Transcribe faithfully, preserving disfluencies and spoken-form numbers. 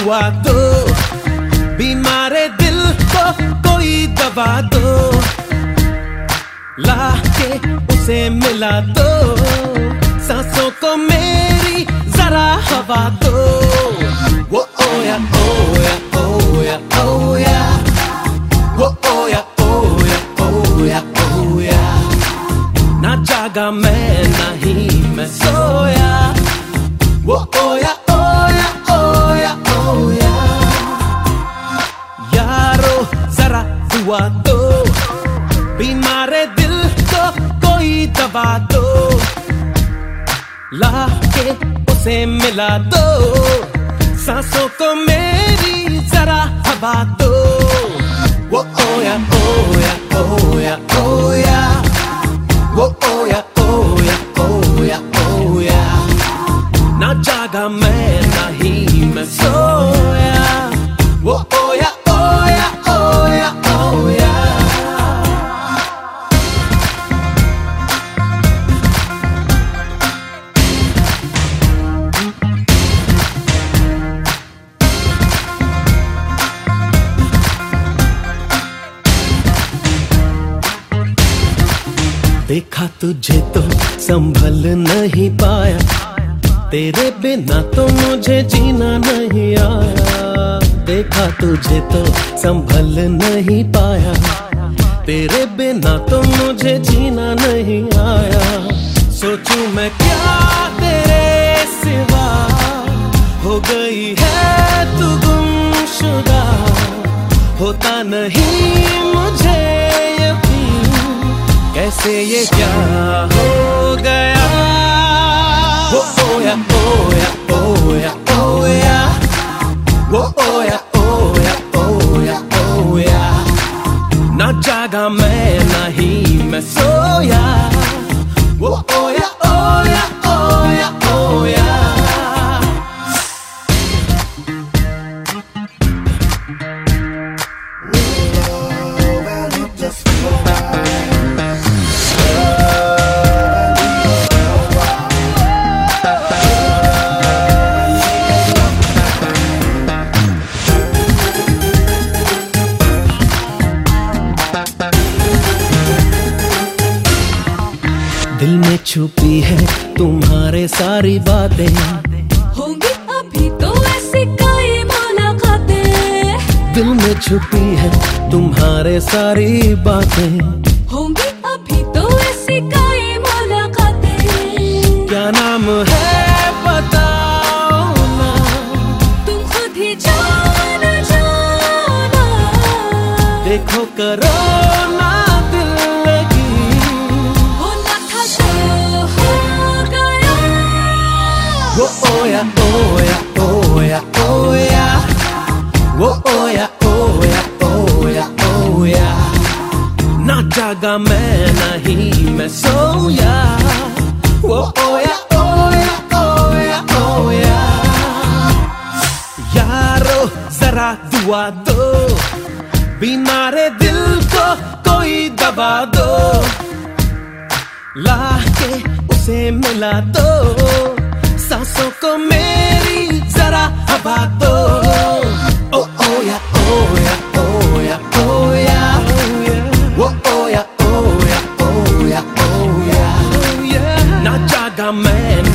दुआ दो, बीमारे दिल को कोई दवा दो, ला के उसे मिला दो, सांसों को मेरी जरा हवा दो। वो ओया ओया ओया ओया, वो ओया ओया ओया ओया, ना जागा मैं नहीं मैं सोया। वो ओया ओया ओया ओया, यारो जरा दुआ दो, बीमारे दिल को कोई दवा दो, ला के उसे मिला दो, सांसों को मेरी जरा हवा दो। वो ओया ओया ओया ओया, वो ओया ओया ओया ओया, ना जागा मैं नहीं मैं सोया। वो ओया ओया ओया ओया। देखा तुझे तो संभल नहीं पाया, तेरे बिना तो मुझे जीना नहीं आया। देखा तुझे तो संभल नहीं पाया, तेरे बिना तो मुझे जीना नहीं आया। सोचूं मैं क्या तेरे सिवा, हो गई है तू गुमशुदा, होता नहीं मुझे कैसे ये क्या हो गया। वो ओया ओया ओया ओया, वो ओया ओया ओया ओया, ना जागा मैं नहीं मैं सोया। वो ओया ओया ओया ओया। दिल में छुपी है तुम्हारे सारी बातें, होंगी अभी तो ऐसी कई मुलाकातें। दिल में छुपी है तुम्हारे सारी बातें, होंगी अभी तो ऐसी कई मुलाकातें। क्या नाम है बताओ ना, तुम खुद ही जाना जाना। देखो करो ना दिल लगी, होना था तो हो गया। वो ओया ओया ओया ओया, वो ओया ओया ओया ओया, ना जागा मैं नहीं मैं सोया। वो ओया ओया ओया ओया, यारो जरा दुआ दो, बीमारे दिल को कोई दवा दो, ला के उसे मिला दो, सांसों को मेरी जरा हवा दो। ओ ओया ओया ओया ओया, वो ओया ओया ओया ओया, ना जागा मैं